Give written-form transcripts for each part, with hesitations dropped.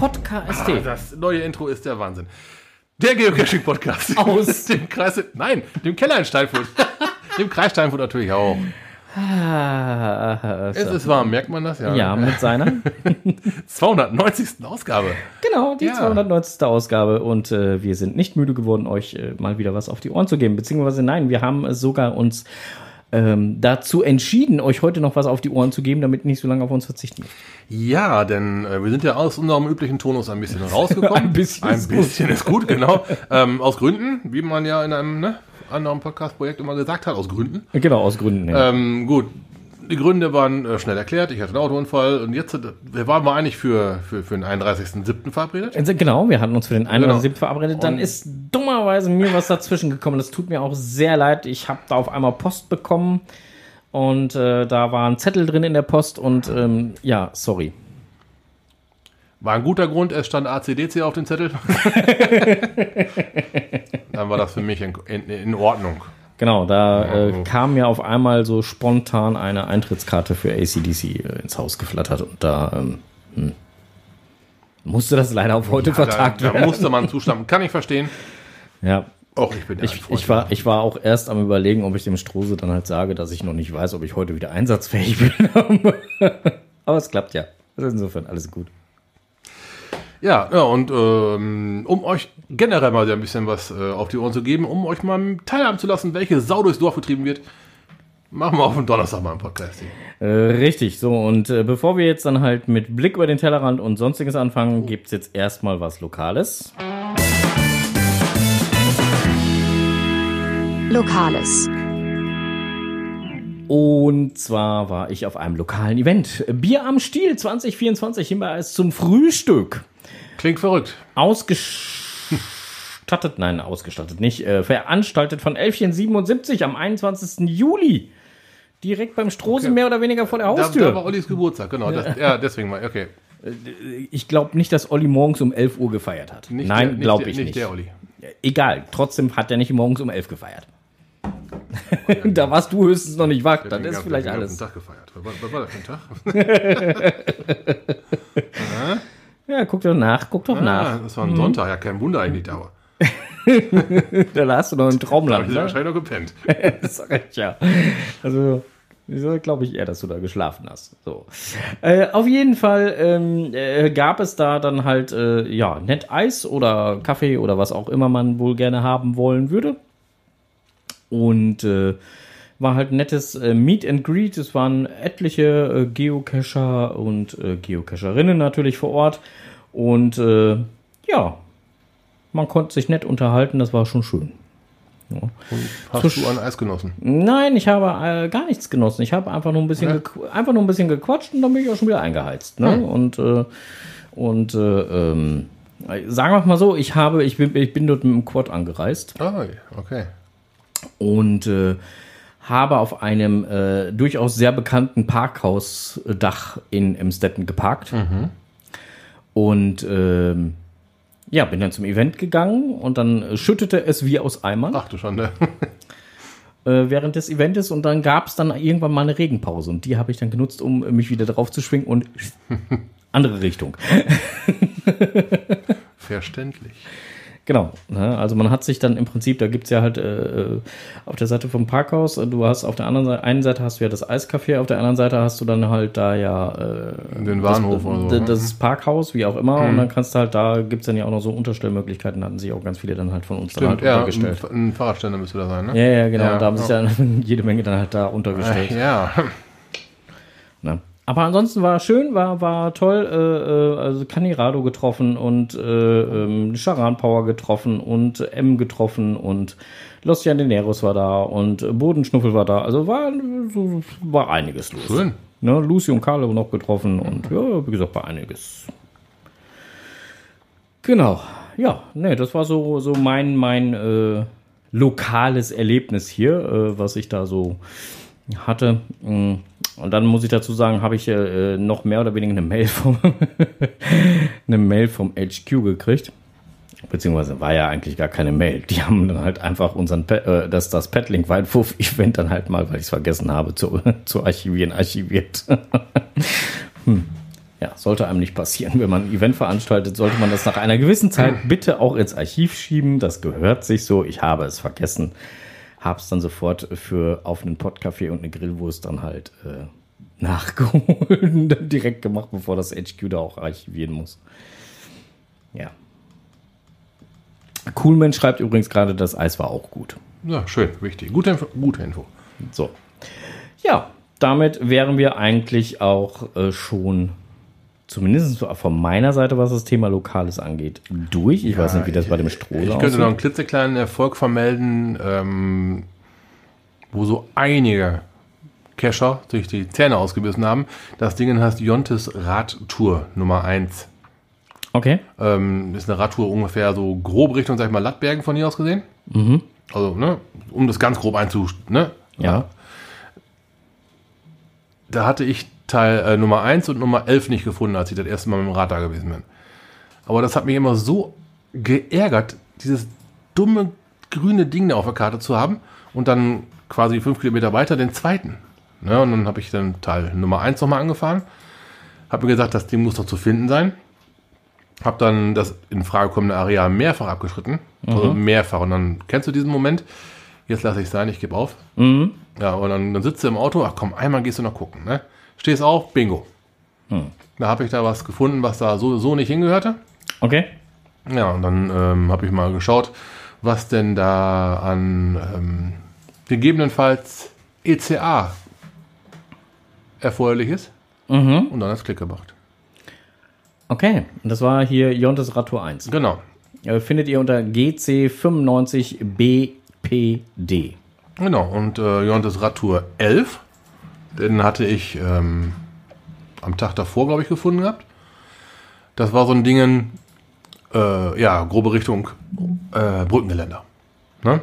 Podcast. Das neue Intro ist der Wahnsinn. Der Geocaching-Podcast. Aus dem Kreis... Nein, dem Keller in Steinfurt. Dem Kreis Steinfurt natürlich auch. Es ist warm, merkt man das? Ja, mit seiner 290. Ausgabe. Genau, die 290. Ausgabe. Und wir sind nicht müde geworden, euch mal wieder was auf die Ohren zu geben. Beziehungsweise nein, wir haben sogar uns dazu entschieden, euch heute noch was auf die Ohren zu geben, damit nicht so lange auf uns verzichten müsst. Ja, denn wir sind ja aus unserem üblichen Tonus ein bisschen rausgekommen. Ein bisschen ist gut, genau. Aus Gründen, wie man ja in einem anderen Podcast-Projekt immer gesagt hat, aus Gründen. Genau, aus Gründen. Ja. Gut, die Gründe waren schnell erklärt. Ich hatte einen Autounfall und jetzt wir waren wir eigentlich für den 31.07. verabredet. Genau, wir hatten uns für den 31.07. verabredet. Dann ist dummerweise mir was dazwischen gekommen. Das tut mir auch sehr leid. Ich habe da auf einmal Post bekommen und da war ein Zettel drin in der Post und sorry. War ein guter Grund, es stand ACDC auf dem Zettel. Dann war das für mich in Ordnung. Genau, da kam mir auf einmal so spontan eine Eintrittskarte für AC/DC ins Haus geflattert und da musste das leider auf heute vertagt werden. Da musste man zustimmen, kann ich verstehen. Ja. Auch ich bin ich war auch erst am Überlegen, ob ich dem Strose dann halt sage, dass ich noch nicht weiß, ob ich heute wieder einsatzfähig bin. Aber es klappt ja. Also insofern alles gut. Ja, und um euch generell mal ein bisschen was auf die Ohren zu geben, um euch mal teilhaben zu lassen, welche Sau durchs Dorf getrieben wird, machen wir auf den Donnerstag mal einen Podcast. Richtig, so und bevor wir jetzt dann halt mit Blick über den Tellerrand und Sonstiges anfangen, gibt's jetzt erstmal was Lokales. Lokales. Und zwar war ich auf einem lokalen Event. Bier am Stiel 2024 Himbeereis zum Frühstück. Klingt verrückt. Ausgestattet nicht. Veranstaltet von Elfchen77 am 21. Juli. Direkt beim Strose, mehr oder weniger vor der Haustür. Da war Ollis Geburtstag, genau. Deswegen mal, okay. Ich glaube nicht, dass Olli morgens um 11 Uhr gefeiert hat. Nein, glaube ich nicht. Nicht der Olli. Egal, trotzdem hat er nicht morgens um 11 gefeiert. Da warst du höchstens noch nicht wach, dann ist vielleicht alles. Tag gefeiert. Was war das für ein Tag? Ja, guck doch nach. Das war ein Sonntag, ja, kein Wunder eigentlich da war. Da hast du noch ein Traumland. Da wahrscheinlich noch gepennt. Das ist recht, ja. Also, glaube ich eher, dass du da geschlafen hast. So. Auf jeden Fall gab es da dann halt, nett Eis oder Kaffee oder was auch immer man wohl gerne haben wollen würde. Und war halt ein nettes Meet and Greet. Es waren etliche Geocacher und Geocacherinnen natürlich vor Ort. Und man konnte sich nett unterhalten. Das war schon schön. Ja. Und hast du ein Eis genossen? Nein, ich habe gar nichts genossen. Ich habe einfach nur ein bisschen, gequatscht und dann bin ich auch schon wieder eingeheizt. Ne? Und sagen wir mal so, ich bin dort mit dem Quad angereist. Ah, okay. Und habe auf einem durchaus sehr bekannten Parkhausdach in Emstetten geparkt. Und bin dann zum Event gegangen und dann schüttete es wie aus Eimern. Ach du Schande. Während des Eventes und dann gab es dann irgendwann mal eine Regenpause und die habe ich dann genutzt, um mich wieder drauf zu schwingen und andere Richtung. Verständlich. Genau, also man hat sich dann im Prinzip, da gibt es ja halt auf der Seite vom Parkhaus, du hast auf der einen Seite hast du ja das Eiscafé, auf der anderen Seite hast du dann halt da ja den Bahnhof oder so. Das ist Parkhaus, wie auch immer, und dann kannst du halt, da gibt es dann ja auch noch so Unterstellmöglichkeiten, hatten sich auch ganz viele dann halt von uns dann halt untergestellt. Ein Fahrradständer müsste da sein, ne? Ja, genau, ja, da haben sich dann jede Menge dann halt da untergestellt. Ja. Na. Aber ansonsten war schön, war toll, also Canirado getroffen und Charan Power getroffen und M getroffen und Los Llaneros war da und Bodenschnuffel war da, also war einiges los. Schön. Ne, Lucy und Carlo noch getroffen und ja, wie gesagt, war einiges. Genau, ja, ne, das war so mein lokales Erlebnis hier, was ich da so hatte. Und dann muss ich dazu sagen, habe ich noch mehr oder weniger eine Mail vom HQ gekriegt. Beziehungsweise war ja eigentlich gar keine Mail. Die haben dann halt einfach das Petlink-Waldwurf-Event dann halt mal, weil ich es vergessen habe, zu archiviert. Ja, sollte einem nicht passieren. Wenn man ein Event veranstaltet, sollte man das nach einer gewissen Zeit bitte auch ins Archiv schieben. Das gehört sich so. Ich habe es vergessen. Habe es dann sofort auf einen Pottkaffee und eine Grillwurst dann halt nachgeholt und dann direkt gemacht, bevor das HQ da auch archivieren muss. Ja. Coolman schreibt übrigens gerade, das Eis war auch gut. Ja, schön, wichtig. Gute Info. So. Ja, damit wären wir eigentlich auch schon, zumindest von meiner Seite, was das Thema Lokales angeht, durch. Ich weiß nicht, wie das bei dem Stroh aussieht. Ich könnte noch einen klitzekleinen Erfolg vermelden, wo so einige Cacher sich die Zähne ausgebissen haben. Das Ding heißt Jontes Radtour Nummer 1. Okay. Ist eine Radtour ungefähr so grob Richtung, sag ich mal, Lattbergen von hier aus gesehen. Mhm. Also, ne, um das ganz grob ne? Ja. Da hatte ich Teil Nummer 1 und Nummer 11 nicht gefunden, als ich das erste Mal mit dem Rad da gewesen bin. Aber das hat mich immer so geärgert, dieses dumme grüne Ding da auf der Karte zu haben und dann quasi 5 Kilometer weiter den zweiten. Ne, und dann habe ich dann Teil Nummer 1 nochmal angefahren. Habe mir gesagt, das Ding muss doch zu finden sein. Habe dann das in Frage kommende Areal mehrfach abgeschritten. Also mehrfach. Und dann kennst du diesen Moment. Jetzt lasse ich es sein, ich gebe auf. Mhm. Ja, und dann sitzt du im Auto. Ach komm, einmal gehst du noch gucken. Ne? Stehst auf, bingo. Da habe ich da was gefunden, was da so nicht hingehörte. Okay. Ja, und dann habe ich mal geschaut, was denn da an gegebenenfalls ECA erforderlich ist. Und dann hat's Klick gemacht. Okay, und das war hier Jontes Radtour 1. Genau. Findet ihr unter GC95BPD. Genau, und Jontes Radtour 11, den hatte ich am Tag davor, glaube ich, gefunden gehabt. Das war so ein Ding, grobe Richtung Brückengeländer. Ne?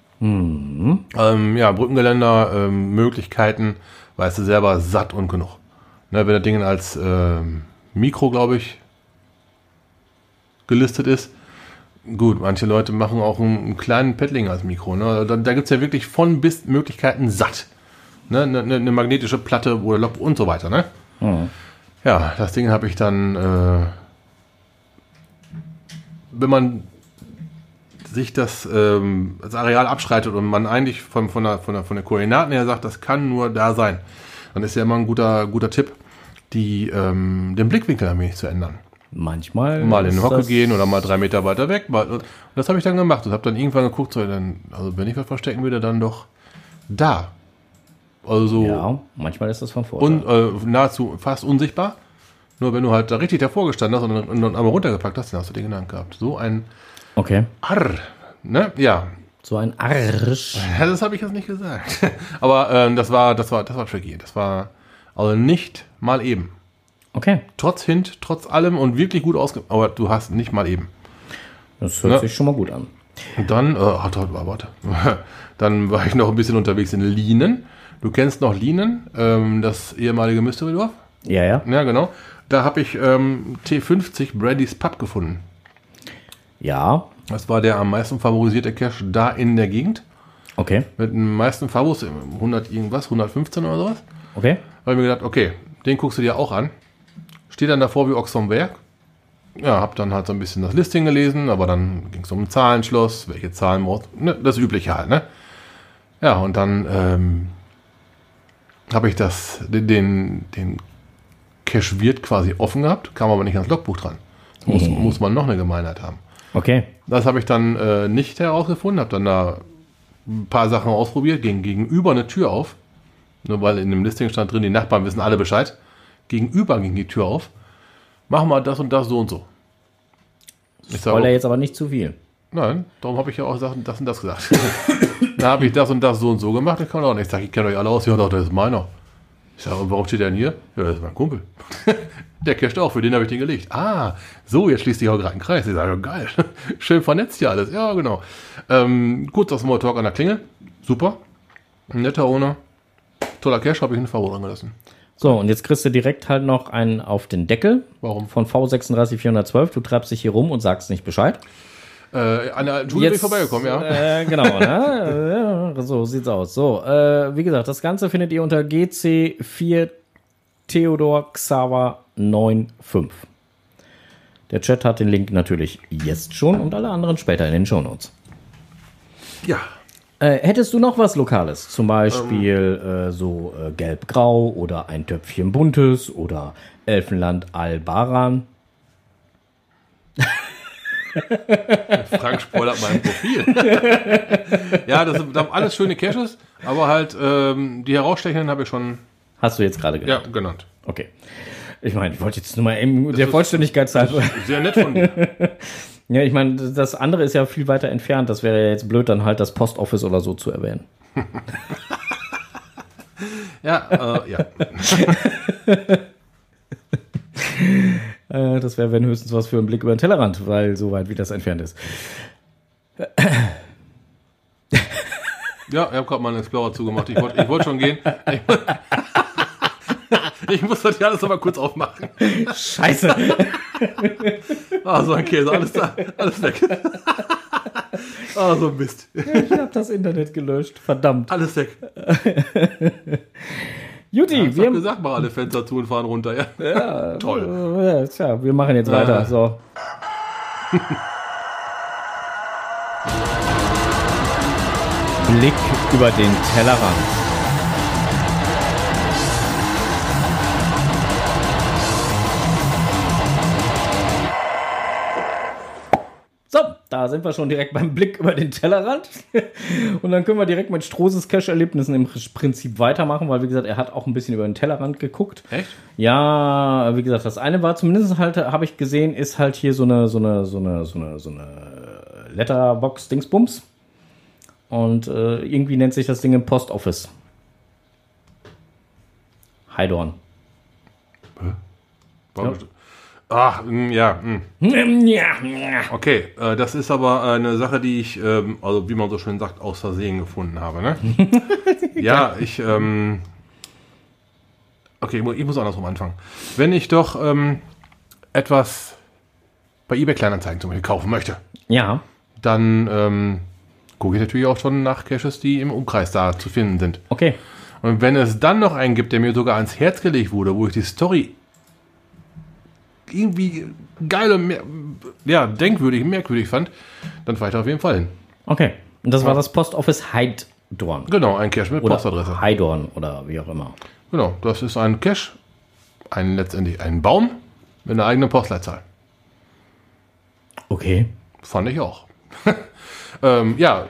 Brückengeländer, Möglichkeiten, weißt du selber, satt und genug. Ne, wenn das Ding als Mikro, glaube ich, gelistet ist. Gut, manche Leute machen auch einen kleinen Paddling als Mikro. Ne? Da gibt es ja wirklich von bis Möglichkeiten satt. Ne? Eine magnetische Platte, wo der Lock und so weiter. Ne? Ja, das Ding habe ich dann, wenn man sich das Areal abschreitet und man eigentlich von der Koordinaten her sagt, das kann nur da sein, dann ist ja immer ein guter Tipp, den Blickwinkel ein wenig zu ändern. Manchmal. Mal in den Hocke gehen oder mal 3 Meter weiter weg. Und das habe ich dann gemacht und habe dann irgendwann geguckt, also wenn ich was verstecken würde, dann doch da. Also ja, manchmal ist das von Vorteil. Und nahezu fast unsichtbar. Nur wenn du halt da richtig davor gestanden hast und dann einmal runtergepackt hast, dann hast du den genannt gehabt. So ein Arr. Ne? Ja. So ein Arsch. Ja, das habe ich jetzt nicht gesagt. Aber das war tricky. Das war also nicht mal eben. Okay. Trotz Hint, trotz allem und wirklich gut aber du hast nicht mal eben. Das hört sich schon mal gut an. Und dann, dann war ich noch ein bisschen unterwegs in Lienen. Du kennst noch Lienen, das ehemalige Mystery-Dorf? Ja. Ja, genau. Da habe ich T50 Brady's Pub gefunden. Ja. Das war der am meisten favorisierte Cache da in der Gegend. Okay. Mit den meisten Favos, 115 oder sowas. Okay. Da habe ich mir gedacht, okay, den guckst du dir auch an. Steht dann davor wie Ochs vom Berg. Ja, habe dann halt so ein bisschen das Listing gelesen, aber dann ging es um ein Zahlenschloss, welche Zahlen, ne, das Übliche halt, ne? Ja, und dann habe ich den Cache-Wirt quasi offen gehabt, kam aber nicht ans Logbuch dran. Muss man noch eine Gemeinheit haben. Okay. Das habe ich dann nicht herausgefunden, habe dann da ein paar Sachen ausprobiert, ging gegenüber eine Tür auf, nur weil in dem Listing stand drin, die Nachbarn wissen alle Bescheid. Gegenüber ging die Tür auf. Machen wir das und das so und so. Ich Spoiler jetzt aber nicht zu viel. Nein, darum habe ich ja auch das und das gesagt. Da habe ich das und das so und so gemacht. Ich kann auch nicht. Ich sage, ich kenne euch alle aus. Ja, doch, das ist meiner. Ich sage, warum steht der denn hier? Ja, das ist mein Kumpel. Der casht auch, für den habe ich den gelegt. Ah, so, jetzt schließt sich auch gerade ein Kreis. Ich sage, geil. Schön vernetzt hier alles. Ja, genau. Kurz das Smalltalk an der Klingel. Super. Ein netter Owner. Toller Cache, habe ich einen Favo dran gelassen. So, und jetzt kriegst du direkt halt noch einen auf den Deckel. Warum? Von V36412. Du treibst dich hier rum und sagst nicht Bescheid. An der alten Schule bin ich vorbeigekommen, ja. Genau, ne? So sieht's aus. So, wie gesagt, das Ganze findet ihr unter GC4 Theodor Xaver 5. Der Chat hat den Link natürlich jetzt schon und alle anderen später in den Shownotes. Ja. Hättest du noch was Lokales? Zum Beispiel Gelb-Grau oder ein Töpfchen Buntes oder Elfenland Albaran? Frank spoilert mein Profil. Ja, das sind alles schöne Caches, aber halt die herausstechenden habe ich schon. Hast du jetzt gerade genannt? Ja, genannt. Okay. Ich meine, ich wollte jetzt nur mal eben der Vollständigkeit halber. Sehr nett von dir. Ja, ich meine, das andere ist ja viel weiter entfernt. Das wäre ja jetzt blöd, dann halt das Postoffice oder so zu erwähnen. Ja. Das wäre, wenn höchstens was für einen Blick über den Tellerrand, weil so weit wie das entfernt ist. Ja, ich habe gerade mal einen Explorer zugemacht. Ich wollte schon gehen. Ich muss das ja alles nochmal kurz aufmachen. Scheiße. So ein Käse, alles da, alles weg. So ein Mist. Ich habe das Internet gelöscht, verdammt. Alles weg. Juti, Ich habe gesagt, mach alle Fenster zu und fahren runter. Ja. Toll. Tja, wir machen jetzt weiter. So. Blick über den Tellerrand. So, da sind wir schon direkt beim Blick über den Tellerrand. Und dann können wir direkt mit Strohses Cache-Erlebnissen im Prinzip weitermachen, weil, wie gesagt, er hat auch ein bisschen über den Tellerrand geguckt. Echt? Ja, wie gesagt, das eine war zumindest halt, habe ich gesehen, ist halt hier so eine Letterbox-Dingsbums. Und irgendwie nennt sich das Ding im Postoffice. Heidorn. Ja. Ach, ja. Okay, das ist aber eine Sache, die ich, also wie man so schön sagt, aus Versehen gefunden habe. Ne? Ja, okay, ich muss andersrum anfangen. Wenn ich doch etwas bei eBay Kleinanzeigen zum Beispiel kaufen möchte, Ja. dann gucke ich natürlich auch schon nach Caches, die im Umkreis da zu finden sind. Okay. Und wenn es dann noch einen gibt, der mir sogar ans Herz gelegt wurde, wo ich die Story irgendwie geil und denkwürdig, merkwürdig fand, dann fahre ich da auf jeden Fall hin. Okay. Und das war das Postoffice Heidorn. Genau, ein Cache mit Oder Postadresse. Heidorn oder wie auch immer. Genau, das ist ein Cache, letztendlich ein Baum mit einer eigenen Postleitzahl. Okay. Fand ich auch. Der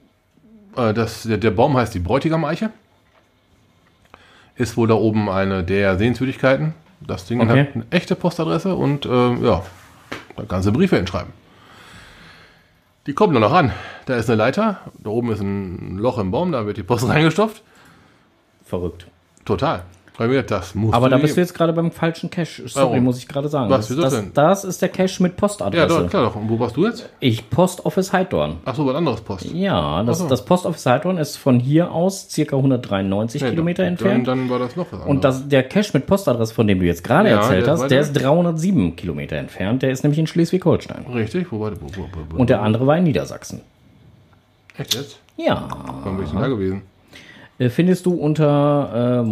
Baum heißt die Bräutigam-Eiche. Ist wohl da oben eine der Sehenswürdigkeiten. Das Ding hat eine echte Postadresse und da kannst du Briefe hinschreiben. Die kommen dann noch an. Da ist eine Leiter, da oben ist ein Loch im Baum, da wird die Post reingestopft. Verrückt. Total. Das musst Aber du da bist du jetzt gerade beim falschen Cache. Sorry, Warum? muss ich gerade sagen. Was, wieso denn? Das ist der Cache mit Postadresse. Ja, doch, klar doch. Und wo warst du jetzt? Ich Postoffice Heidorn. Achso, was anderes Post. Ja, Ach so. das Postoffice Heidorn ist von hier aus circa 193 Kilometer entfernt. Dann war das noch was Und anderes. der Cache mit Postadresse, von dem du jetzt gerade erzählt der hast, ist der weiter. ist 307 Kilometer entfernt. Der ist nämlich in Schleswig-Holstein. Richtig, wo? Und der andere war in Niedersachsen. Echt jetzt? Ja. Wann bin ich denn da gewesen? Findest du unter,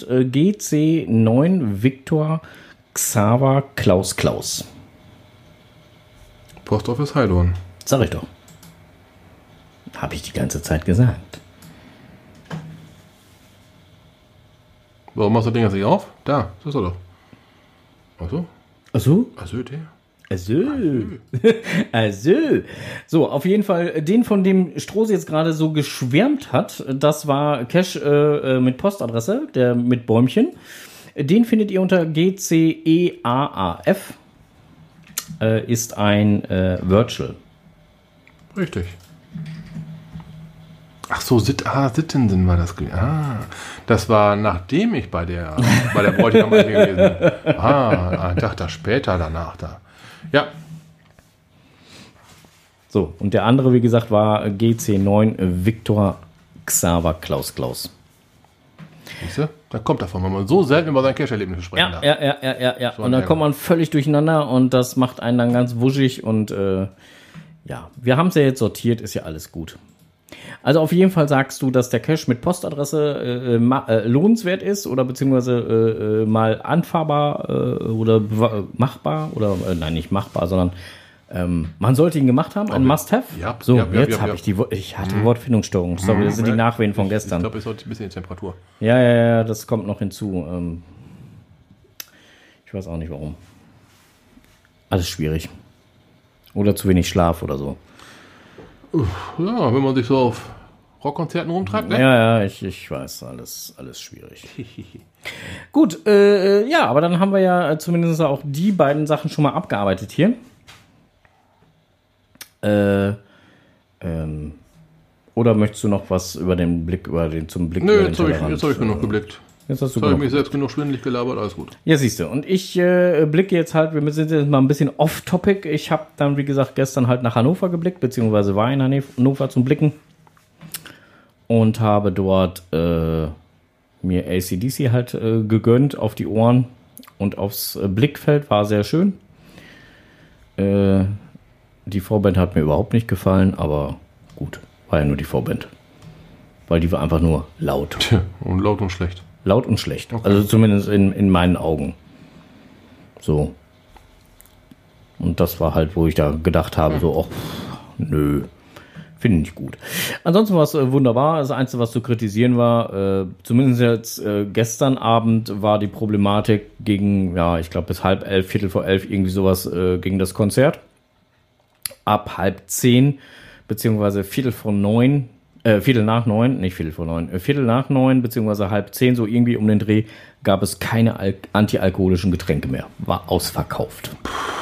GC9 Victor Xaver Klaus. Postoffice Heidorn. Sag ich doch. Habe ich die ganze Zeit gesagt. Warum machst du das Ding jetzt nicht auf? Da, das ist er doch. Achso? Achso? Achso, der. Also. So, auf jeden Fall, den, von dem Strohs jetzt gerade so geschwärmt hat, das war Cache mit Postadresse, der mit Bäumchen. Den findet ihr unter GCEAAF. Ist ein Virtual. Richtig. Ach so, Sittensen war das. Das war nachdem ich bei der Bräutigam gewesen bin. Ein Tag da später danach da. Ja. So, und der andere, wie gesagt, war GC9 Victor Xaver Klaus. Siehst du? Da kommt davon, wenn man so selten über sein Cache-Erlebnis sprechen darf. Ja. Und dann kommt man völlig durcheinander und das macht einen dann ganz wuschig und wir haben es ja jetzt sortiert, ist ja alles gut. Also auf jeden Fall sagst du, dass der Cache mit Postadresse lohnenswert ist oder beziehungsweise mal anfahrbar oder machbar oder nein, nicht machbar, sondern man sollte ihn gemacht haben, ein Must-Have. Ja, so, ja, jetzt habe ich hatte Wortfindungsstörung. Sorry, das sind die Nachwehen von gestern. Ich glaube, es ist heute ein bisschen die Temperatur. Ja, das kommt noch hinzu. Ich weiß auch nicht warum. Alles schwierig. Oder zu wenig Schlaf oder so. Ja, wenn man sich so auf Rockkonzerten rumtreibt, ne? Ja, ich weiß, alles schwierig. Gut, ja, aber dann haben wir ja zumindest auch die beiden Sachen schon mal abgearbeitet hier. Oder möchtest du noch was über den Blick, zum Blick? Nö, jetzt habe ich genug geblickt. Jetzt hast du habe ich mich selbst genug schwindelig gelabert, alles gut. Ja, siehst du. Und ich blicke jetzt halt, wir sind jetzt mal ein bisschen off-topic. Ich habe dann, wie gesagt, gestern halt nach Hannover geblickt, beziehungsweise war in Hannover zum Blicken. Und habe dort mir AC/DC halt gegönnt auf die Ohren und aufs Blickfeld. War sehr schön. Die Vorband hat mir überhaupt nicht gefallen, aber gut, war ja nur die Vorband. Weil die war einfach nur laut. Tja, und laut und schlecht. Laut und schlecht. Okay. Also zumindest in meinen Augen. So. Und das war halt, wo ich da gedacht habe, so, nö, finde ich nicht gut. Ansonsten war es wunderbar. Das Einzige, was zu kritisieren war, zumindest jetzt gestern Abend war die Problematik gegen, ja, ich glaube bis 10:30, 11:45, irgendwie sowas, gegen das Konzert. Ab 8:30, beziehungsweise Viertel nach 9, beziehungsweise 9:30, so irgendwie um den Dreh, gab es keine antialkoholischen Getränke mehr. War ausverkauft.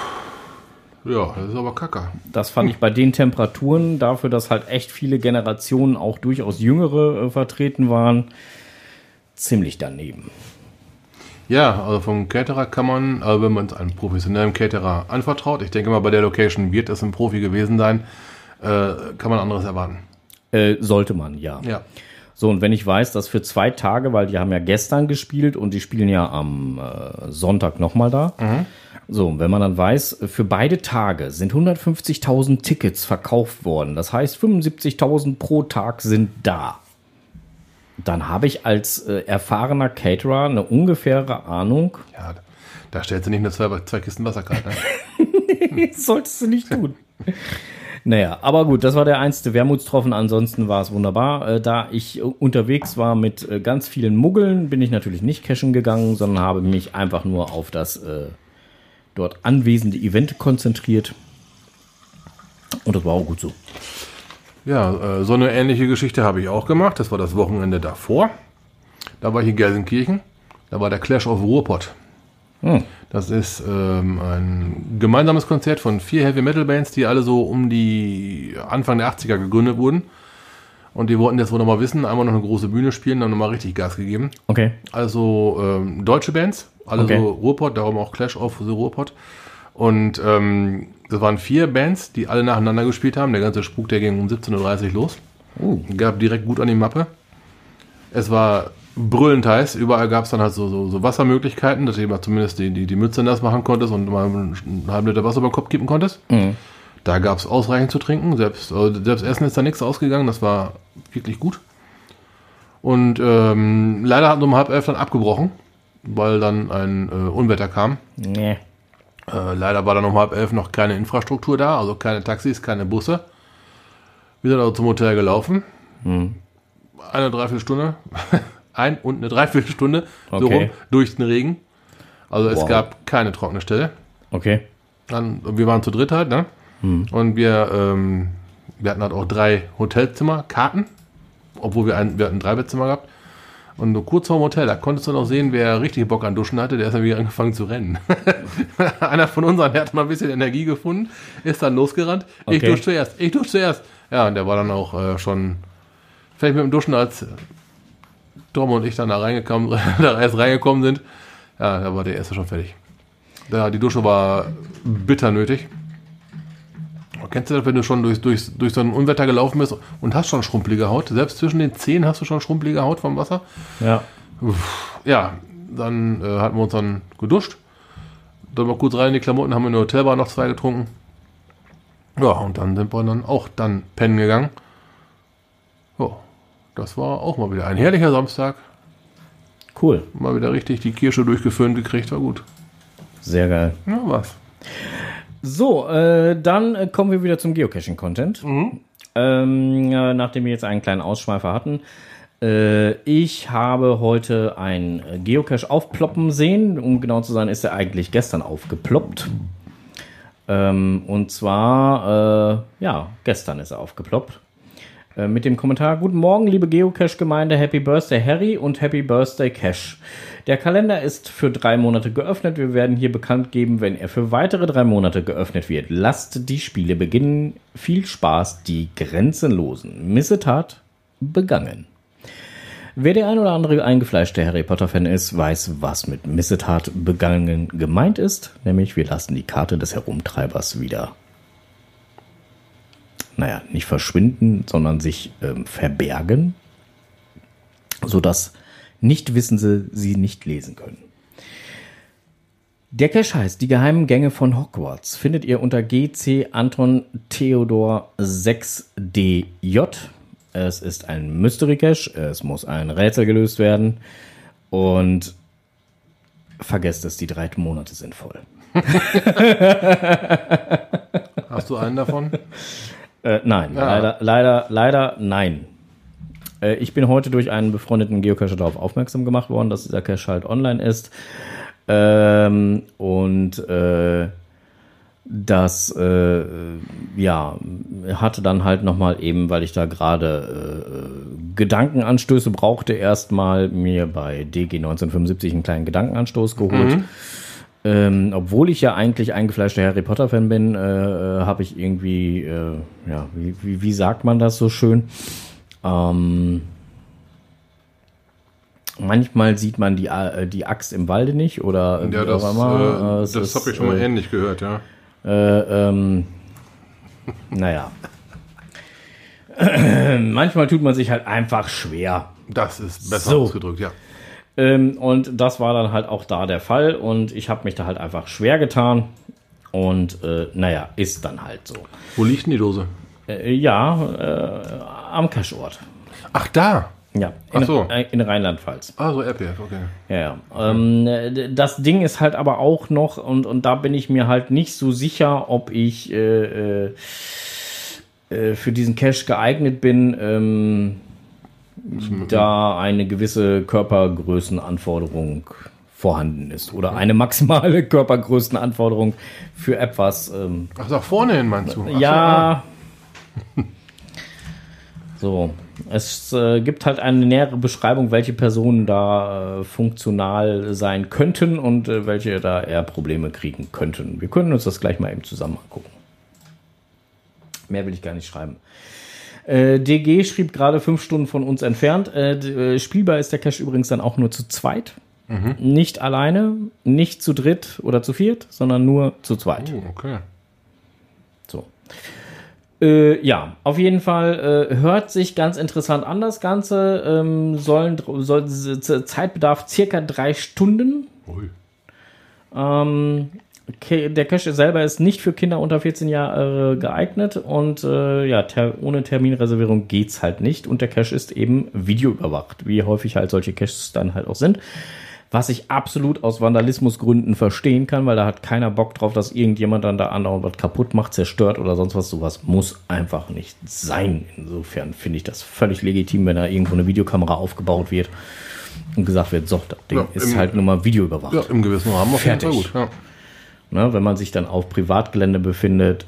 Ja, das ist aber kacke. Das fand ich bei den Temperaturen, dafür, dass halt echt viele Generationen, auch durchaus jüngere, vertreten waren, ziemlich daneben. Ja, also vom Caterer kann man, also wenn man es einem professionellen Caterer anvertraut, ich denke mal, bei der Location wird es ein Profi gewesen sein, kann man anderes erwarten. Sollte man, ja. Ja. So, und wenn ich weiß, dass für 2 Tage, weil die haben ja gestern gespielt und die spielen ja am Sonntag nochmal da. So, und wenn man dann weiß, für beide Tage sind 150.000 Tickets verkauft worden. Das heißt, 75.000 pro Tag sind da. Dann habe ich als erfahrener Caterer eine ungefähre Ahnung. Ja, da stellst du nicht nur zwei Kisten Wasser kalt. Ne? Das solltest du nicht tun. Naja, aber gut, das war der einzige Wermutstropfen. Ansonsten war es wunderbar. Da ich unterwegs war mit ganz vielen Muggeln, bin ich natürlich nicht cashen gegangen, sondern habe mich einfach nur auf das dort anwesende Event konzentriert. Und das war auch gut so. Ja, so eine ähnliche Geschichte habe ich auch gemacht. Das war das Wochenende davor. Da war ich in Gelsenkirchen. Da war der Clash of Ruhrpott. Das ist ein gemeinsames Konzert von 4 Heavy-Metal-Bands, die alle so um die Anfang der 80er gegründet wurden. Und die wollten jetzt wohl nochmal wissen, einmal noch eine große Bühne spielen, dann nochmal richtig Gas gegeben. Okay. Also deutsche Bands, alle Okay. so Ruhrpott, darum auch Clash of the Ruhrpott. Und das waren 4 Bands, die alle nacheinander gespielt haben. Der ganze Spuk, der ging um 17:30 Uhr los. Gab direkt gut an die Mappe. Es war brüllend heiß. Überall gab es dann halt so Wassermöglichkeiten, dass du mal zumindest die Mütze nass machen konntest und mal einen halben Liter Wasser über den Kopf kippen konntest. Da gab es ausreichend zu trinken. Selbst Essen ist da nichts ausgegangen. Das war wirklich gut. Und leider hat um 10:30 dann abgebrochen, weil dann ein Unwetter kam. Nee. Leider war dann um 10:30 noch keine Infrastruktur da, also keine Taxis, keine Busse. Wir sind also zum Hotel gelaufen. Eine Dreiviertelstunde so Okay. rum, durch den Regen. Also es Wow. gab keine trockene Stelle. Okay. Wir waren zu dritt halt, ne? Und wir hatten halt auch 3 Hotelzimmer, Karten, obwohl wir hatten 3 Bettzimmer gehabt. Und nur kurz vorm Hotel, da konntest du noch sehen, wer richtig Bock an Duschen hatte, der ist dann wieder angefangen zu rennen. Einer von unseren, der hat mal ein bisschen Energie gefunden, ist dann losgerannt. Okay. Ich dusche zuerst. Ja, und der war dann auch schon fertig mit dem Duschen, als Tom und ich dann da erst reingekommen sind. Ja, da war der erste schon fertig. Die Dusche war bitter nötig. Kennst du das, wenn du schon durch so ein Unwetter gelaufen bist und hast schon schrumpelige Haut? Selbst zwischen den Zehen hast du schon schrumpelige Haut vom Wasser? Ja. Ja, dann hatten wir uns dann geduscht. Dann mal kurz rein in die Klamotten, haben in der Hotelbar noch 2 getrunken. Ja, und dann sind wir dann auch pennen gegangen. Ja, das war auch mal wieder ein herrlicher Samstag. Cool. Mal wieder richtig die Kirsche durchgeföhnt gekriegt, war gut. Sehr geil. Ja, was? So, dann kommen wir wieder zum Geocaching-Content. Nachdem wir jetzt einen kleinen Ausschweifer hatten. Ich habe heute einen Geocache aufploppen sehen. Um genau zu sein, ist er eigentlich gestern aufgeploppt. Und zwar, gestern ist er aufgeploppt. Mit dem Kommentar: Guten Morgen, liebe Geocache-Gemeinde, Happy Birthday Harry und Happy Birthday Cache. Der Kalender ist für 3 Monate geöffnet. Wir werden hier bekannt geben, wenn er für weitere 3 Monate geöffnet wird. Lasst die Spiele beginnen. Viel Spaß, die Grenzenlosen. Missetat begangen. Wer der ein oder andere eingefleischte Harry Potter-Fan ist, weiß, was mit Missetat begangen gemeint ist. Nämlich, wir lassen die Karte des Herumtreibers wieder, nicht verschwinden, sondern sich verbergen, sodass Nichtwissende sie nicht lesen können. Der Cache heißt Die geheimen Gänge von Hogwarts. Findet ihr unter GC Anton Theodor 6DJ. Es ist ein Mystery Cache. Es muss ein Rätsel gelöst werden. Und vergesst es, die 3 Monate sind voll. Hast du einen davon? Nein, leider nein. Ich bin heute durch einen befreundeten Geocacher darauf aufmerksam gemacht worden, dass dieser Cache halt online ist. Das hatte dann halt nochmal eben, weil ich da gerade Gedankenanstöße brauchte, erstmal mir bei DG 1975 einen kleinen Gedankenanstoß geholt. Obwohl ich ja eigentlich eingefleischter Harry Potter-Fan bin, habe ich irgendwie, wie sagt man das so schön? Manchmal sieht man die Axt im Walde nicht oder ja, das habe ich schon mal ähnlich gehört, ja. Manchmal tut man sich halt einfach schwer. Das ist besser ausgedrückt, ja. Und das war dann halt auch da der Fall und ich habe mich da halt einfach schwer getan und ist dann halt so. Wo liegt denn die Dose? Am Cacheort. Ach, da? Ja, in Rheinland-Pfalz. Ah, so RPF, okay. Ja. Das Ding ist halt aber auch noch, und da bin ich mir halt nicht so sicher, ob ich für diesen Cache geeignet bin, da eine gewisse Körpergrößenanforderung vorhanden ist. Oder eine maximale Körpergrößenanforderung für etwas. Ach, da vorne hin meinst du? Ach, ja. So. Es gibt halt eine nähere Beschreibung, welche Personen da funktional sein könnten und welche da eher Probleme kriegen könnten. Wir können uns das gleich mal eben zusammen angucken. Mehr will ich gar nicht schreiben. DG schrieb gerade 5 Stunden von uns entfernt. Spielbar ist der Cache übrigens dann auch nur zu zweit. Nicht alleine, nicht zu dritt oder zu viert, sondern nur zu zweit. Oh, okay. So. Auf jeden Fall hört sich ganz interessant an, das Ganze. Zeitbedarf circa 3 Stunden. Ui. Der Cache selber ist nicht für Kinder unter 14 Jahre geeignet und ohne Terminreservierung geht's halt nicht. Und der Cache ist eben videoüberwacht, wie häufig halt solche Caches dann halt auch sind. Was ich absolut aus Vandalismusgründen verstehen kann, weil da hat keiner Bock drauf, dass irgendjemand dann da andauernd was kaputt macht, zerstört oder sonst was. Sowas muss einfach nicht sein. Insofern finde ich das völlig legitim, wenn da irgendwo eine Videokamera aufgebaut wird und gesagt wird, so, das Ding ist halt nur mal videoüberwacht. Ja, im gewissen Rahmen auf jeden Fall gut. Ja. Wenn man sich dann auf Privatgelände befindet,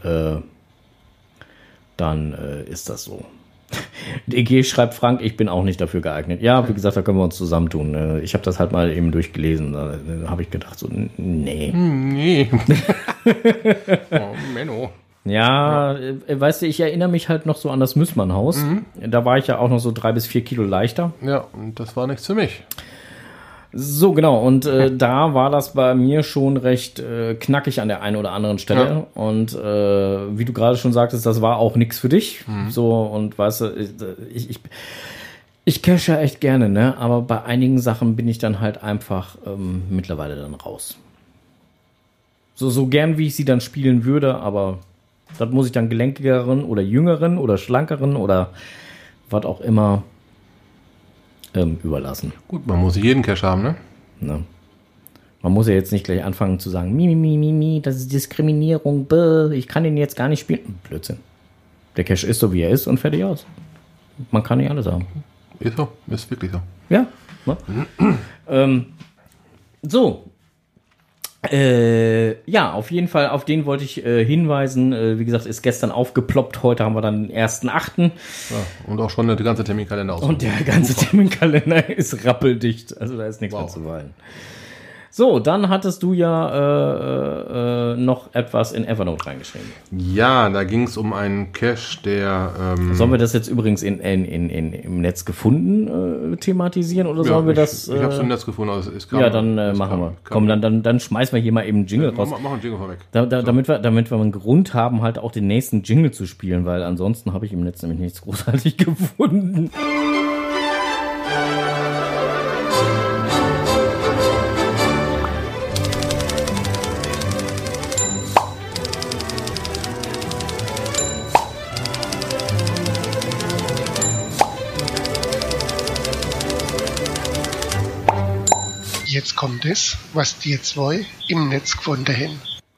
dann ist das so. DG schreibt Frank, ich bin auch nicht dafür geeignet. Ja, wie gesagt, da können wir uns zusammentun. Ich habe das halt mal eben durchgelesen. Da habe ich gedacht, so, nee. Nee. Oh, Menno. Ja, weißt du, ich erinnere mich halt noch so an das Müssmann-Haus. Da war ich ja auch noch so 3 bis 4 Kilo leichter. Ja, und das war nichts für mich. So, genau. Und da war das bei mir schon recht knackig an der einen oder anderen Stelle. Ja. Und wie du gerade schon sagtest, das war auch nichts für dich. So, und weißt du, ich cache ja echt gerne, ne? Aber bei einigen Sachen bin ich dann halt einfach mittlerweile dann raus. So gern, wie ich sie dann spielen würde, aber das muss ich dann gelenkigeren oder jüngeren oder schlankeren oder was auch immer überlassen. Gut, man muss jeden Cache haben, ne? Ne? Man muss ja jetzt nicht gleich anfangen zu sagen, das ist Diskriminierung, ich kann den jetzt gar nicht spielen. Blödsinn. Der Cache ist so, wie er ist und fertig aus. Man kann nicht alles haben. Ist so, ist wirklich so. Ja. Ne? So. Ja, auf jeden Fall, auf den wollte ich hinweisen. Wie gesagt, ist gestern aufgeploppt. Heute haben wir dann den 1.8. Ja, und auch schon der ganze Terminkalender aus. Und der ganze Terminkalender ist rappeldicht. Also da ist nichts mehr zu weinen. So, dann hattest du ja noch etwas in Evernote reingeschrieben. Ja, da ging es um einen Cache, der... Sollen wir das jetzt übrigens im Netz gefunden thematisieren oder sollen wir das... Ich habe es im Netz gefunden. Also dann machen wir. Komm, dann schmeißen wir hier mal eben einen Jingle raus. Mach einen Jingle vorweg. Damit wir einen Grund haben, halt auch den nächsten Jingle zu spielen, weil ansonsten habe ich im Netz nämlich nichts großartig gefunden. Jetzt kommt es, was die zwei im Netz gefunden haben.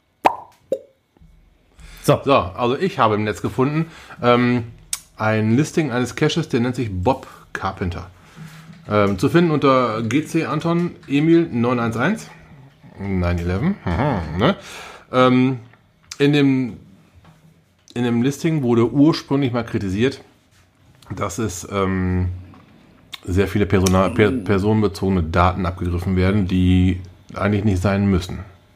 So, also ich habe im Netz gefunden ein Listing eines Caches, der nennt sich Bob Carpenter. Zu finden unter GC Anton Emil 911 911. Ne? In dem Listing wurde ursprünglich mal kritisiert, dass es sehr viele personenbezogene Daten abgegriffen werden, die eigentlich nicht sein müssen.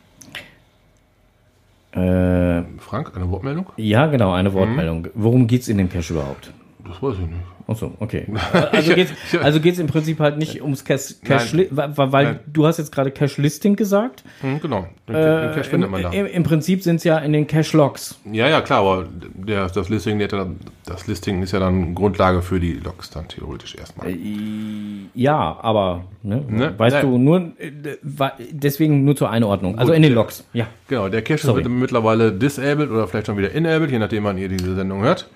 Frank, eine Wortmeldung? Ja, genau, eine Wortmeldung. Worum geht's in dem Cache überhaupt? Das weiß ich nicht. Achso, okay. Also geht's im Prinzip halt nicht ums Cache, weil du hast jetzt gerade Cache-Listing gesagt. Genau, den Cache findet man da. Im Prinzip sind es ja in den Cache-Logs. Ja, klar, aber das Listing ist ja dann Grundlage für die Logs dann theoretisch erstmal. Ja, aber weißt du, nur deswegen nur zur Einordnung. Also in den Logs, ja. Genau, der Cache wird mittlerweile disabled oder vielleicht schon wieder enabled, je nachdem, wann ihr diese Sendung hört.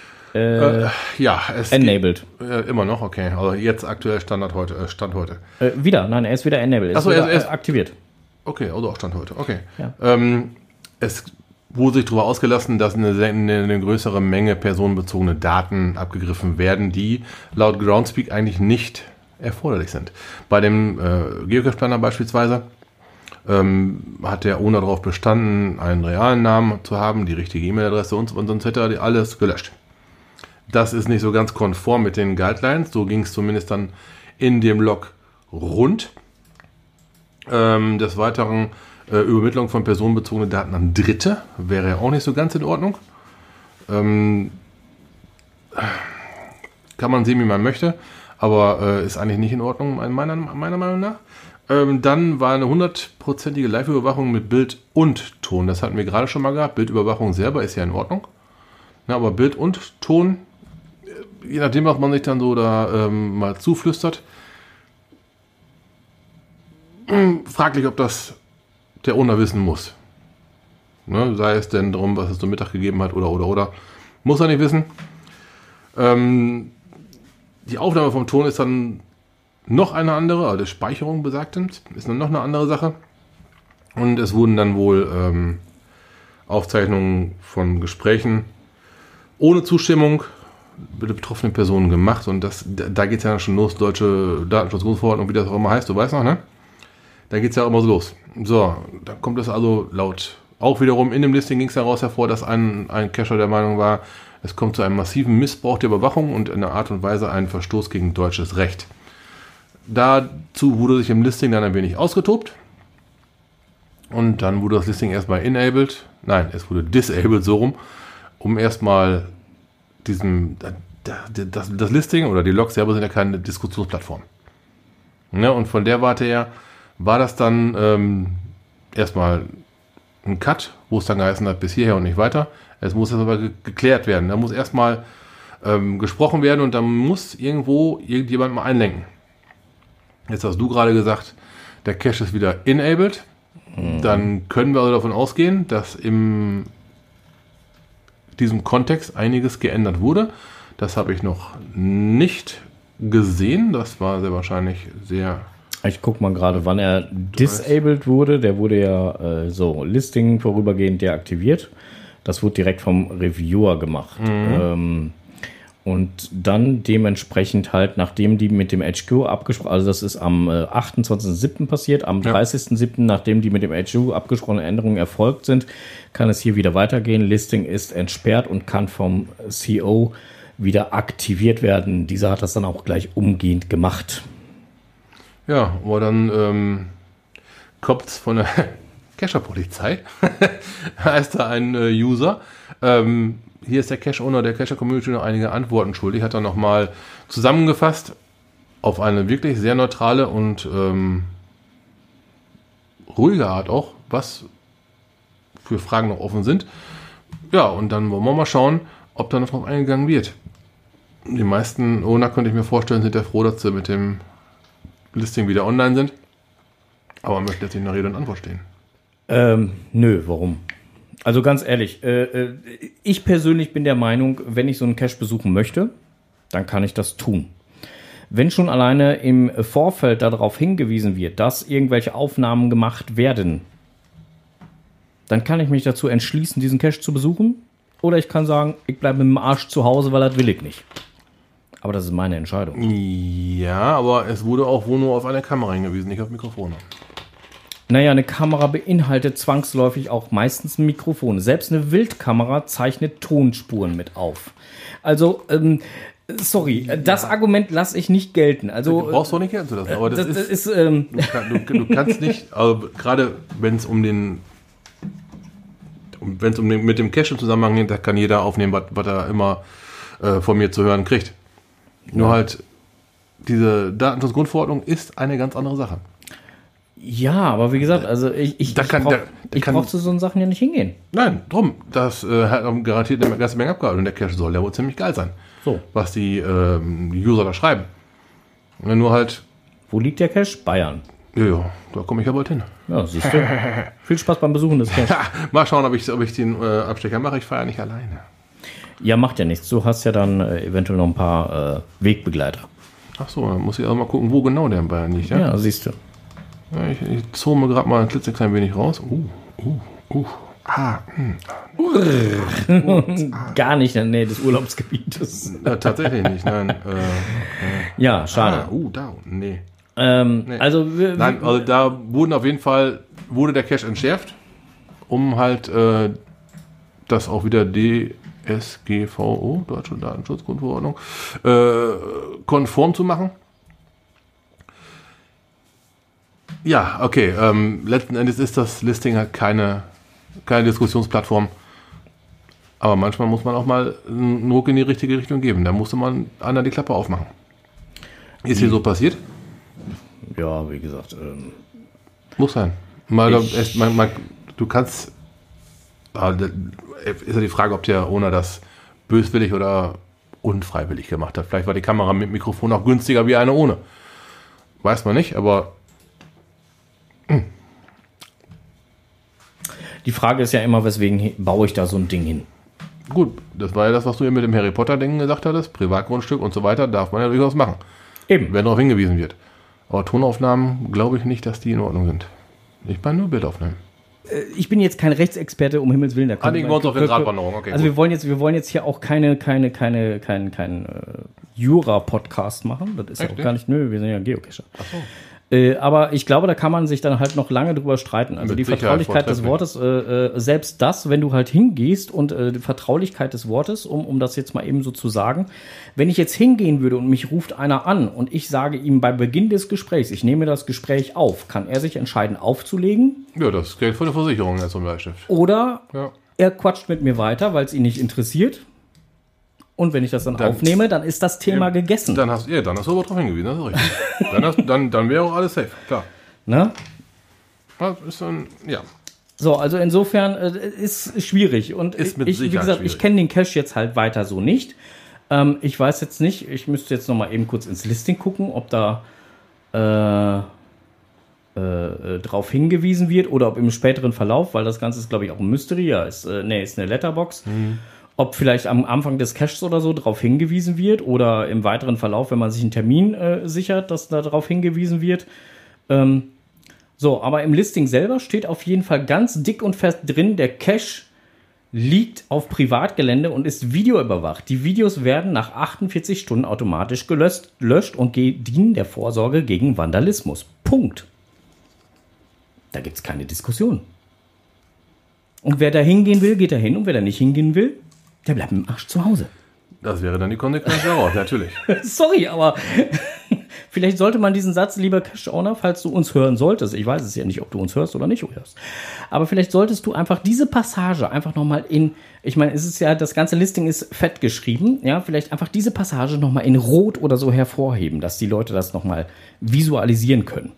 Es enabled. Immer noch, okay. Also jetzt aktuell Stand heute. Nein, er ist wieder enabled. Achso, er ist aktiviert. Okay, also auch Stand heute, okay. Ja. Es wurde sich darüber ausgelassen, dass eine größere Menge personenbezogene Daten abgegriffen werden, die laut Groundspeak eigentlich nicht erforderlich sind. Bei dem Geocache-Planner beispielsweise hat der Owner darauf bestanden, einen realen Namen zu haben, die richtige E-Mail-Adresse und sonst hätte er alles gelöscht. Das ist nicht so ganz konform mit den Guidelines. So ging es zumindest dann in dem Log rund. Des Weiteren Übermittlung von personenbezogenen Daten an Dritte wäre ja auch nicht so ganz in Ordnung. Kann man sehen, wie man möchte, aber ist eigentlich nicht in Ordnung, meiner Meinung nach. Dann war eine 100%ige Live-Überwachung mit Bild und Ton. Das hatten wir gerade schon mal gehabt. Bildüberwachung selber ist ja in Ordnung. Ja, aber Bild und Ton, je nachdem, was man sich dann so da mal zuflüstert, fraglich, ob das der Owner wissen muss. Ne? Sei es denn darum, was es zum Mittag gegeben hat oder. Muss er nicht wissen. Die Aufnahme vom Ton ist dann noch eine andere, also die Speicherung besagtend, ist dann noch eine andere Sache. Und es wurden dann wohl Aufzeichnungen von Gesprächen ohne Zustimmung der betroffenen Personen gemacht. Und da geht es ja schon los, deutsche Datenschutzgrundverordnung, wie das auch immer heißt, du weißt noch, ne? Da geht es ja auch immer so los. So, da kommt es also laut. Auch wiederum in dem Listing ging es daraus hervor, dass ein Cacher der Meinung war, es kommt zu einem massiven Missbrauch der Überwachung und in einer Art und Weise ein Verstoß gegen deutsches Recht. Dazu wurde sich im Listing dann ein wenig ausgetobt. Und dann wurde das Listing erstmal enabled. Nein, es wurde disabled, so rum, um erstmal das Listing oder die Logs selber sind ja keine Diskussionsplattform. Ja, und von der Warte her war das dann erstmal ein Cut, wo es dann geheißen hat, bis hierher und nicht weiter. Es muss jetzt aber geklärt werden. Da muss erstmal gesprochen werden und dann muss irgendjemand mal einlenken. Jetzt hast du gerade gesagt, der Cache ist wieder enabled. Dann können wir also davon ausgehen, dass in diesem Kontext einiges geändert wurde. Das habe ich noch nicht gesehen. Das war sehr wahrscheinlich sehr... Ich guck mal gerade, wann er disabled wurde. Der wurde ja Listing vorübergehend deaktiviert. Das wurde direkt vom Reviewer gemacht. Und dann dementsprechend halt, nachdem die mit dem HQ abgesprochen, also das ist am 28.07. passiert, am 30.07., nachdem die mit dem HQ abgesprochenen Änderungen erfolgt sind, kann es hier wieder weitergehen. Listing ist entsperrt und kann vom CO wieder aktiviert werden. Dieser hat das dann auch gleich umgehend gemacht. Ja, aber dann kommt es von der Cacher-Polizei. Heißt da ein User. Hier ist der Cache-Owner der Cacher-Community noch einige Antworten schuldig. Hat er nochmal zusammengefasst auf eine wirklich sehr neutrale und ruhige Art auch, was für Fragen noch offen sind. Ja, und dann wollen wir mal schauen, ob da noch drauf eingegangen wird. Die meisten Owner, könnte ich mir vorstellen, sind ja froh, dass sie mit dem Listing wieder online sind. Aber man möchte jetzt nicht nach Rede und Antwort stehen. Nö, warum? Also ganz ehrlich, ich persönlich bin der Meinung, wenn ich so einen Cache besuchen möchte, dann kann ich das tun. Wenn schon alleine im Vorfeld darauf hingewiesen wird, dass irgendwelche Aufnahmen gemacht werden, dann kann ich mich dazu entschließen, diesen Cache zu besuchen. Oder ich kann sagen, ich bleibe mit dem Arsch zu Hause, weil das will ich nicht. Aber das ist meine Entscheidung. Ja, aber es wurde auch wohl nur auf eine Kamera hingewiesen, nicht auf Mikrofone. Naja, eine Kamera beinhaltet zwangsläufig auch meistens ein Mikrofon. Selbst eine Wildkamera zeichnet Tonspuren mit auf. Also, sorry, das Argument lasse ich nicht gelten. Also, Du brauchst doch nicht gelten zu lassen, aber das ist du kannst nicht, also gerade wenn es mit dem Cache im Zusammenhang geht, da kann jeder aufnehmen, was er immer von mir zu hören kriegt. Nur halt, diese Datenschutzgrundverordnung ist eine ganz andere Sache. ja, aber wie gesagt, also ich brauche zu so Sachen ja nicht hingehen. Nein, drum. Das hat garantiert eine ganze Menge abgehalten. Und der Cache soll ja wohl ziemlich geil sein. So. Was die User da schreiben. Nur halt, Wo liegt der Cache? Bayern. ja, da komme ich ja bald hin. Ja, siehst du. Viel Spaß beim Besuchen des Caches. Mal schauen, ob ich den Abstecher mache. Ich fahre ja nicht alleine. Ja, macht ja nichts. Du hast ja dann eventuell noch ein paar Wegbegleiter. Ach so, dann muss ich auch mal gucken, wo genau der in Bayern liegt. Ja, Ja, siehst du. ja ich zoome gerade mal ein klitzeklein wenig raus. Gar nicht in der Nähe des Urlaubsgebietes. Tatsächlich nicht, nein. Ja, schade. Da, nee. Also, Nein, also da wurde der Cache entschärft, um halt das auch wieder DSGVO, Deutsche Datenschutzgrundverordnung, konform zu machen. Ja, okay. Letzten Endes ist das Listing halt keine Diskussionsplattform. Aber manchmal muss man auch mal einen Ruck in die richtige Richtung geben. Da musste man einer die Klappe aufmachen. Ist hier so passiert? ja, wie gesagt, Muss sein. Du kannst. Ist ja die Frage, ob der Owner das böswillig oder unfreiwillig gemacht hat. Vielleicht war die Kamera mit Mikrofon auch günstiger wie eine ohne. Weiß man nicht, aber. die Frage ist ja immer, weswegen baue ich da so ein Ding hin? Gut, das war ja das, was du eben mit dem Harry Potter-Ding gesagt hattest. Privatgrundstück und so weiter darf man ja durchaus machen. Eben. Wenn darauf hingewiesen wird. Aber Tonaufnahmen glaube ich nicht, dass die in Ordnung sind. Ich meine nur Bildaufnahmen. Ich bin jetzt kein Rechtsexperte, um Himmels Willen. Einigen wir uns auf den Radwanderung, okay. Also wir wollen jetzt hier auch keinen Jura-Podcast machen. Das ist ja auch gar nicht, nö, wir sind ja Geocacher. Ach so. Aber ich glaube, da kann man sich dann halt noch lange drüber streiten. Also Mit die Sicherheit Vertraulichkeit des Wortes, selbst das, wenn du halt hingehst und die Vertraulichkeit des Wortes, um das jetzt mal eben so zu sagen, wenn ich jetzt hingehen würde und mich ruft einer an und ich sage ihm bei Beginn des Gesprächs, ich nehme das Gespräch auf, kann er sich entscheiden aufzulegen? Ja, das ist Geld von der Versicherung jetzt zum Bleistift. Oder Ja. er quatscht mit mir weiter, weil es ihn nicht interessiert. Und wenn ich das dann aufnehme, dann ist das Thema gegessen. Dann hast du aber drauf hingewiesen, das ist richtig. dann wäre auch alles safe, klar. Ne? Das ist dann, ja. So, also insofern ist schwierig. Und Ist mit wie Sicherheit gesagt, schwierig. ich kenne den Cache jetzt halt weiter so nicht. Ich weiß jetzt nicht, ich müsste jetzt noch mal eben kurz ins Listing gucken, ob da drauf hingewiesen wird oder ob im späteren Verlauf, weil das Ganze ist, glaube ich, auch ein Mystery. Ja, ist eine Letterbox. ob vielleicht am Anfang des Caches oder so darauf hingewiesen wird oder im weiteren Verlauf, wenn man sich einen Termin sichert, dass da darauf hingewiesen wird. So, aber im Listing selber steht auf jeden Fall ganz dick und fest drin, der Cache liegt auf Privatgelände und ist videoüberwacht. Die Videos werden nach 48 Stunden automatisch gelöscht und dienen der Vorsorge gegen Vandalismus. Punkt. Da gibt es keine Diskussion. Und wer da hingehen will, geht da hin. Und wer da nicht hingehen will, der bleibt im Arsch zu Hause. Das wäre dann die Konsequenz daraus, natürlich. Sorry, aber vielleicht sollte man diesen Satz, lieber Cache-Owner, falls du uns hören solltest, ich weiß es ja nicht, ob du uns hörst oder nicht hörst, aber vielleicht solltest du einfach diese Passage einfach nochmal ich meine, es ist ja, das ganze Listing ist fett geschrieben, ja, vielleicht einfach diese Passage nochmal in Rot oder so hervorheben, dass die Leute das nochmal visualisieren können.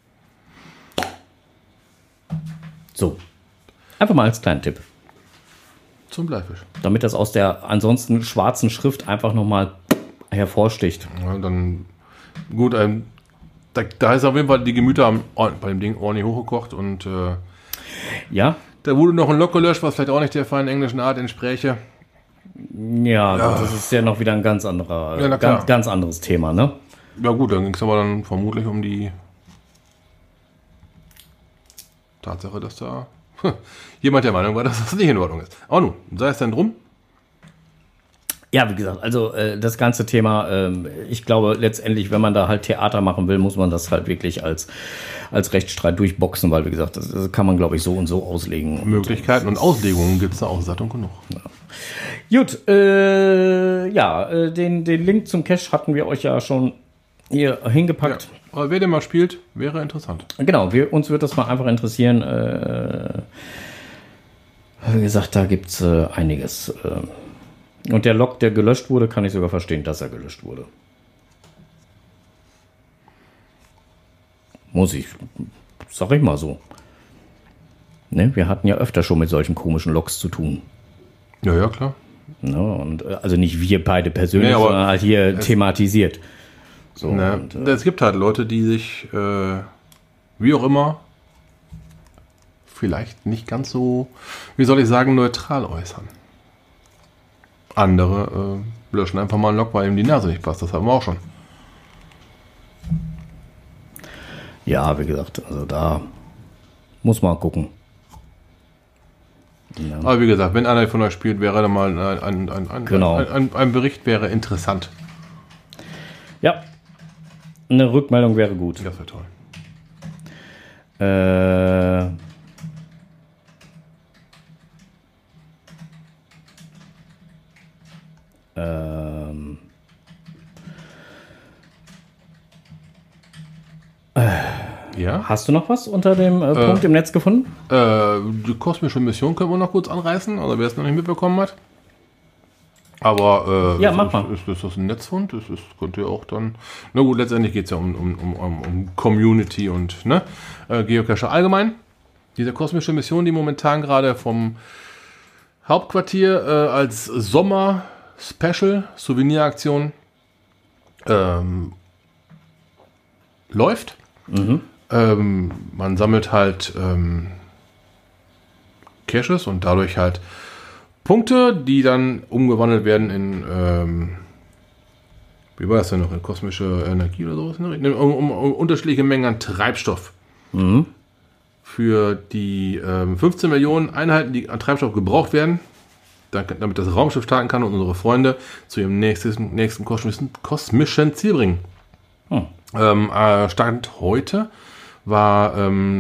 So. Einfach mal als kleinen Tipp. Zum Bleifisch. Damit das aus der ansonsten schwarzen Schrift einfach nochmal hervorsticht. Ja, dann gut, da ist auf jeden Fall die Gemüter bei dem Ding ordentlich hochgekocht und ja. Da wurde noch ein Log gelöscht, was vielleicht auch nicht der feinen englischen Art entspräche. Ja, das ist ja noch wieder ein ganz anderes Thema, ne? Ja gut, dann ging es aber dann vermutlich um die Tatsache, dass da jemand der Meinung war, dass das nicht in Ordnung ist. Aber nun, sei es denn drum. Ja, wie gesagt, also das ganze Thema, ich glaube letztendlich, wenn man da halt Theater machen will, muss man das halt wirklich als Rechtsstreit durchboxen, weil wie gesagt, das kann man glaube ich so und so auslegen. Möglichkeiten und Auslegungen gibt es da auch satt und genug. Ja. Gut, den Link zum Cache hatten wir euch ja schon hier hingepackt. Ja. Aber wer den mal spielt, wäre interessant. Genau, uns wird das mal einfach interessieren. Wie gesagt, da gibt es einiges. Und der Log, der gelöscht wurde, kann ich sogar verstehen, dass er gelöscht wurde. Sag ich mal so. Ne, wir hatten ja öfter schon mit solchen komischen Logs zu tun. Ja, klar. Ne, und, also nicht wir beide persönlich, sondern halt hier thematisiert. So, es gibt halt Leute, die sich, wie auch immer, vielleicht nicht ganz so, wie soll ich sagen, neutral äußern. Andere löschen einfach mal einen Log, weil ihm die Nase nicht passt. Das haben wir auch schon. Ja, wie gesagt, also da muss man gucken. Ja. Aber wie gesagt, wenn einer von euch spielt, wäre da mal ein Bericht wäre interessant. Ja. Eine Rückmeldung wäre gut. Das wäre toll. Ja? Hast du noch was unter dem Punkt im Netz gefunden? Die kosmische Mission können wir noch kurz anreißen, also wer es noch nicht mitbekommen hat. Aber mach mal. Ist das ein Netzfund? Das könnte ja auch dann. Na gut, letztendlich geht es ja um Community und Geocacher allgemein. Diese kosmische Mission, die momentan gerade vom Hauptquartier als Sommer-Special-Souvenir-Aktion läuft. Mhm. Man sammelt halt Caches und dadurch halt Punkte, die dann umgewandelt werden in, wie war das denn noch, in kosmische Energie oder sowas? Um unterschiedliche Mengen an Treibstoff. Mhm. Für die 15 Millionen Einheiten, die an Treibstoff gebraucht werden, damit das Raumschiff starten kann und unsere Freunde zu ihrem nächsten kosmischen Ziel bringen. Stand heute war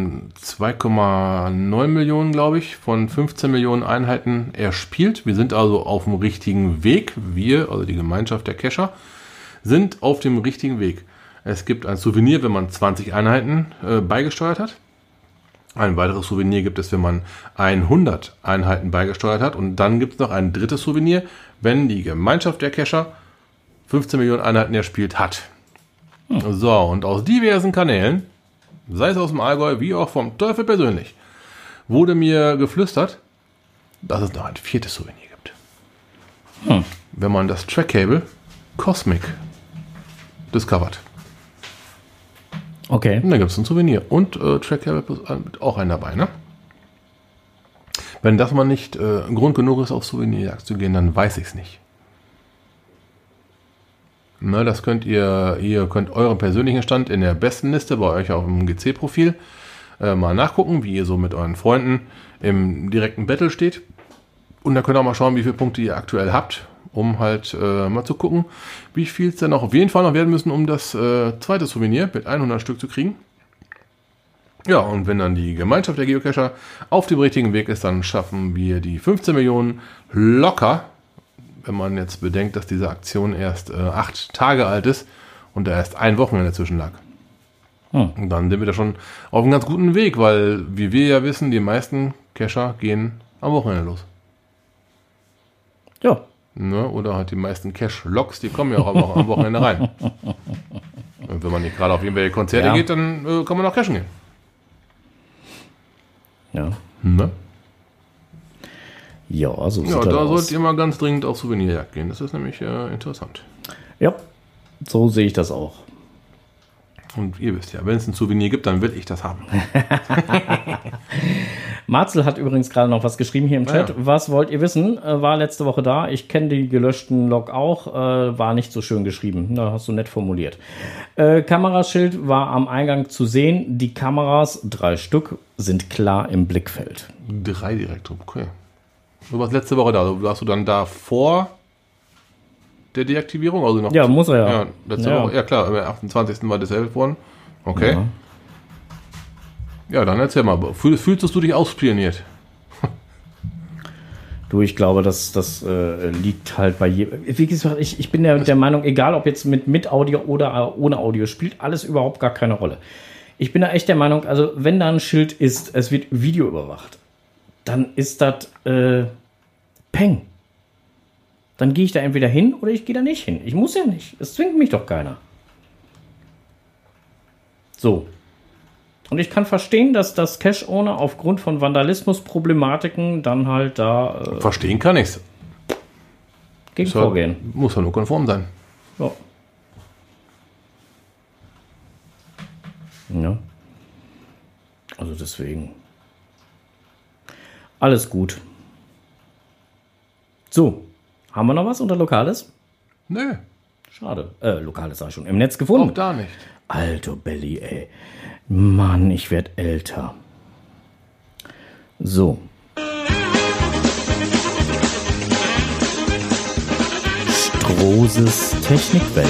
2,9 Millionen, glaube ich, von 15 Millionen Einheiten erspielt. Wir sind also auf dem richtigen Weg. Wir, also die Gemeinschaft der Cacher, sind auf dem richtigen Weg. Es gibt ein Souvenir, wenn man 20 Einheiten beigesteuert hat. Ein weiteres Souvenir gibt es, wenn man 100 Einheiten beigesteuert hat. Und dann gibt es noch ein drittes Souvenir, wenn die Gemeinschaft der Cacher 15 Millionen Einheiten erspielt hat. So, und aus diversen Kanälen, sei es aus dem Allgäu, wie auch vom Teufel persönlich, wurde mir geflüstert, dass es noch ein viertes Souvenir gibt. Wenn man das Track-Cable Cosmic discovert. Okay. Und dann gibt es ein Souvenir und Track-Cable plus auch einen dabei, ne? Wenn das mal nicht Grund genug ist, auf Souvenirjagd zu gehen, dann weiß ich es nicht. Ne, das könnt ihr könnt euren persönlichen Stand in der besten Liste bei euch auf dem GC-Profil mal nachgucken, wie ihr so mit euren Freunden im direkten Battle steht. Und dann könnt ihr auch mal schauen, wie viele Punkte ihr aktuell habt, um halt mal zu gucken, wie viel es denn noch auf jeden Fall noch werden müssen, um das zweite Souvenir mit 100 Stück zu kriegen. Ja, und wenn dann die Gemeinschaft der Geocacher auf dem richtigen Weg ist, dann schaffen wir die 15 Millionen locker, wenn man jetzt bedenkt, dass diese Aktion erst 8 Tage alt ist und da erst ein Wochenende dazwischen lag. Und dann sind wir da schon auf einem ganz guten Weg, weil, wie wir ja wissen, die meisten Cacher gehen am Wochenende los. Ja. Ne? Oder halt die meisten Cache-Logs, die kommen ja auch am Wochenende rein. Und wenn man nicht gerade auf irgendwelche Konzerte geht, dann kann man auch cashen gehen. Ja. Ne? Ja, so sieht Ja, das da aus. solltet ihr mal ganz dringend auf Souvenirjagd gehen. Das ist nämlich interessant. Ja, so sehe ich das auch. Und ihr wisst ja, wenn es ein Souvenir gibt, dann will ich das haben. Marzel hat übrigens gerade noch was geschrieben hier im Chat. Ja. Was wollt ihr wissen? War letzte Woche da. Ich kenne die gelöschten Log auch. War nicht so schön geschrieben. Da hast du nett formuliert. Kameraschild war am Eingang zu sehen. Die Kameras, 3 Stück, sind klar im Blickfeld. 3 direkt, okay. Du warst letzte Woche da. Warst du dann da vor der Deaktivierung? Also noch Ja, muss er ja. Ja, letzte Woche. Ja, klar, am 28. war disabelt worden. Okay. Ja, dann erzähl mal. Fühlst du dich ausspioniert? Du, ich glaube, das liegt halt bei jedem. Wie gesagt, ich bin der Meinung, egal ob jetzt mit Audio oder ohne Audio, spielt alles überhaupt gar keine Rolle. Ich bin da echt der Meinung, also wenn da ein Schild ist, es wird Video überwacht, dann ist das Peng. Dann gehe ich da entweder hin oder ich gehe da nicht hin. Ich muss ja nicht. Es zwingt mich doch keiner. So. Und ich kann verstehen, dass das Cache-Owner aufgrund von Vandalismusproblematiken dann halt da Verstehen kann ich's. gegen vorgehen. Muss ja nur konform sein. Ja. Ja. Also deswegen. Alles gut. So. Haben wir noch was unter Lokales? Nö, Schade. Lokales sag ich schon. Im Netz gefunden. auch da nicht. Alter Belly, ey. Mann, ich werd älter. So. Strohses Technikwelt.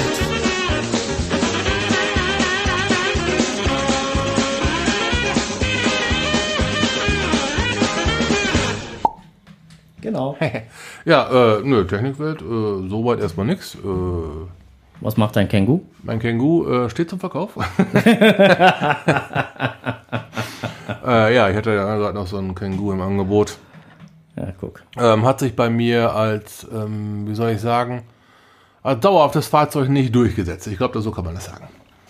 Genau. Ja, nö, Technikwelt, soweit erstmal nix. Was macht dein Känguru? Mein Känguru steht zum Verkauf. Ja, ich hatte ja gerade noch so einen Känguru im Angebot. Ja, guck. Hat sich bei mir als, wie soll ich sagen, als dauerhaftes Fahrzeug nicht durchgesetzt. Ich glaube, so kann man das sagen.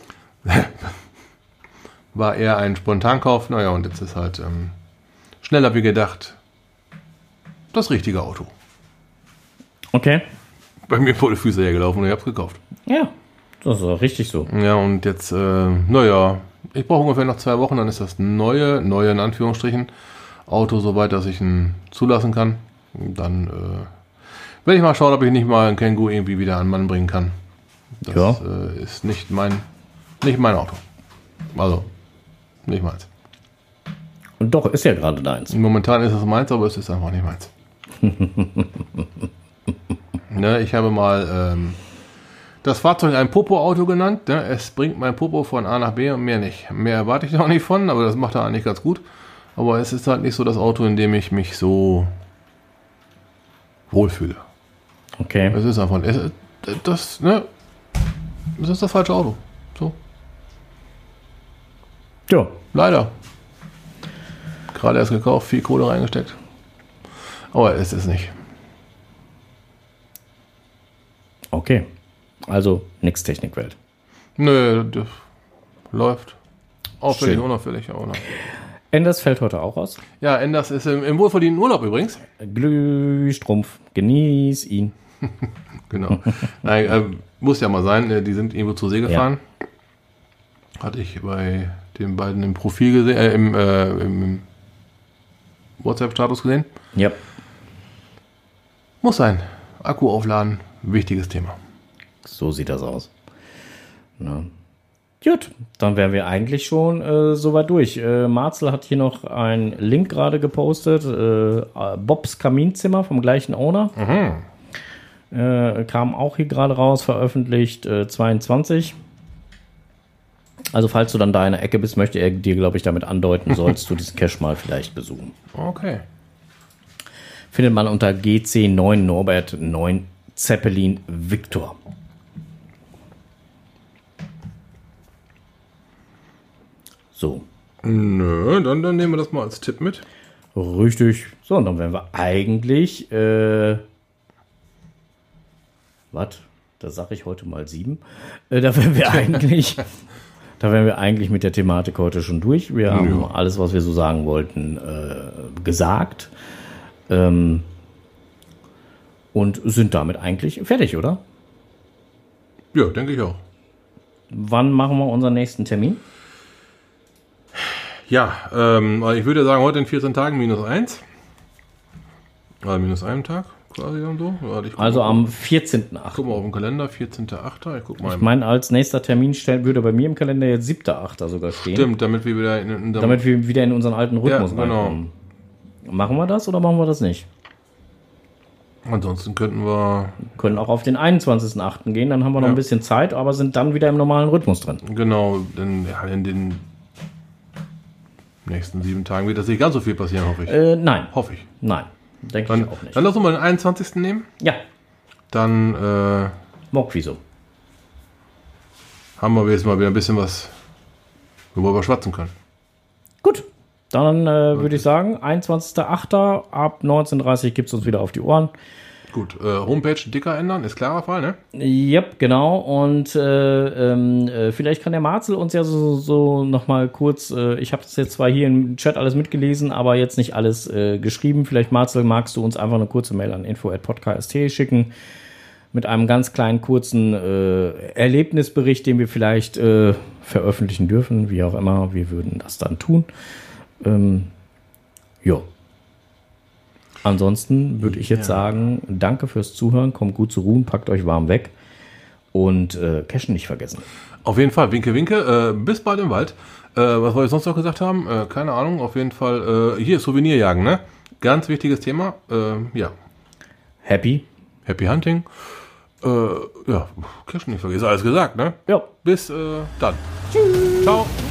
War eher ein Spontankauf. Naja, und jetzt ist halt schneller wie gedacht das richtige Auto. Okay. Bei mir vor die Füße hergelaufen und ich habe es gekauft. Ja, das ist auch richtig so. Ja, und jetzt, naja, ich brauche ungefähr noch 2 Wochen, dann ist das neue in Anführungsstrichen, Auto soweit, dass ich ihn zulassen kann. Und dann werde ich mal schauen, ob ich nicht mal einen Känguru irgendwie wieder an den Mann bringen kann. Das ist nicht mein Auto. Also, nicht meins. Und doch, ist ja gerade deins. Momentan ist es meins, aber es ist einfach nicht meins. Ne, ich habe mal das Fahrzeug ein Popo-Auto genannt. Ne? Es bringt mein Popo von A nach B und mehr nicht. Mehr erwarte ich da auch nicht von, aber das macht er eigentlich ganz gut. Aber es ist halt nicht so das Auto, in dem ich mich so wohlfühle. Okay. Es ist einfach, das ist das falsche Auto. So. Ja. Leider. Gerade erst gekauft, viel Kohle reingesteckt. Aber es ist nicht. Okay. Also nix Technikwelt. Nö, das läuft. Auffällig, Schön. unauffällig. Aber nein. Enders fällt heute auch aus. Ja, Enders ist im wohlverdienten Urlaub übrigens. Glühstrumpf. Genieß ihn. Genau. Nein, muss ja mal sein. Die sind irgendwo zur See gefahren. Ja. Hatte ich bei den beiden im Profil gesehen, WhatsApp-Status gesehen. Ja. Muss sein. Akku aufladen, wichtiges Thema. So sieht das aus. Na. Gut, dann wären wir eigentlich schon soweit durch. Marcel hat hier noch einen Link gerade gepostet. Bobs Kaminzimmer vom gleichen Owner. Kam auch hier gerade raus, veröffentlicht 22. Also falls du dann da in der Ecke bist, möchte er dir, glaube ich, damit andeuten, sollst du diesen Cache mal vielleicht besuchen. Okay. Findet man unter GC 9 Norbert 9 Zeppelin Victor. So. Nö, dann nehmen wir das mal als Tipp mit. Richtig. So, und dann wären wir eigentlich, was? Da sage ich heute mal 7. Da wären wir eigentlich, mit der Thematik heute schon durch. Wir haben alles, was wir so sagen wollten, gesagt. Und sind damit eigentlich fertig, oder? Ja, denke ich auch. Wann machen wir unseren nächsten Termin? Ja, ich würde sagen, heute in 14 Tagen -1. Also minus einem Tag quasi und so. Also am 14.8. Guck mal auf den Kalender, 14.8. Ich meine, als nächster Termin würde bei mir im Kalender jetzt 7.8. sogar stehen. Stimmt, damit wir wieder in unseren alten Rhythmus reinkommen. Machen wir das oder machen wir das nicht? Ansonsten können auch auf den 21.8. gehen, dann haben wir noch ein bisschen Zeit, aber sind dann wieder im normalen Rhythmus drin. Genau, denn in den nächsten 7 Tagen wird das nicht ganz so viel passieren, hoffe ich. Nein. Hoffe ich. Nein, denke ich auch nicht. Dann lass uns mal den 21. nehmen. Ja. Dann Mockquizzo. Haben wir jetzt mal wieder ein bisschen was, worüber wir schwatzen können. Gut, dann würde ich sagen, 21.8. ab 19.30 Uhr gibt es uns wieder auf die Ohren. Gut, Homepage dicker ändern, ist klarer Fall, ne? Yep, genau. Und vielleicht kann der Marcel uns ja so nochmal kurz, ich habe das jetzt zwar hier im Chat alles mitgelesen, aber jetzt nicht alles geschrieben. Vielleicht, Marcel, magst du uns einfach eine kurze Mail an info@podcast schicken mit einem ganz kleinen, kurzen Erlebnisbericht, den wir vielleicht veröffentlichen dürfen, wie auch immer. Wir würden das dann tun. Ja. Ansonsten würde ich jetzt sagen, danke fürs Zuhören, kommt gut zur Ruhe, packt euch warm weg und Cashen nicht vergessen. Auf jeden Fall, winke, winke, bis bald im Wald. Was wollte ich sonst noch gesagt haben? Keine Ahnung, auf jeden Fall, hier Souvenirjagen, ne? Ganz wichtiges Thema, ja. Happy Hunting. Cashen nicht vergessen, alles gesagt, ne? Ja. Bis dann. Tschüss. Ciao.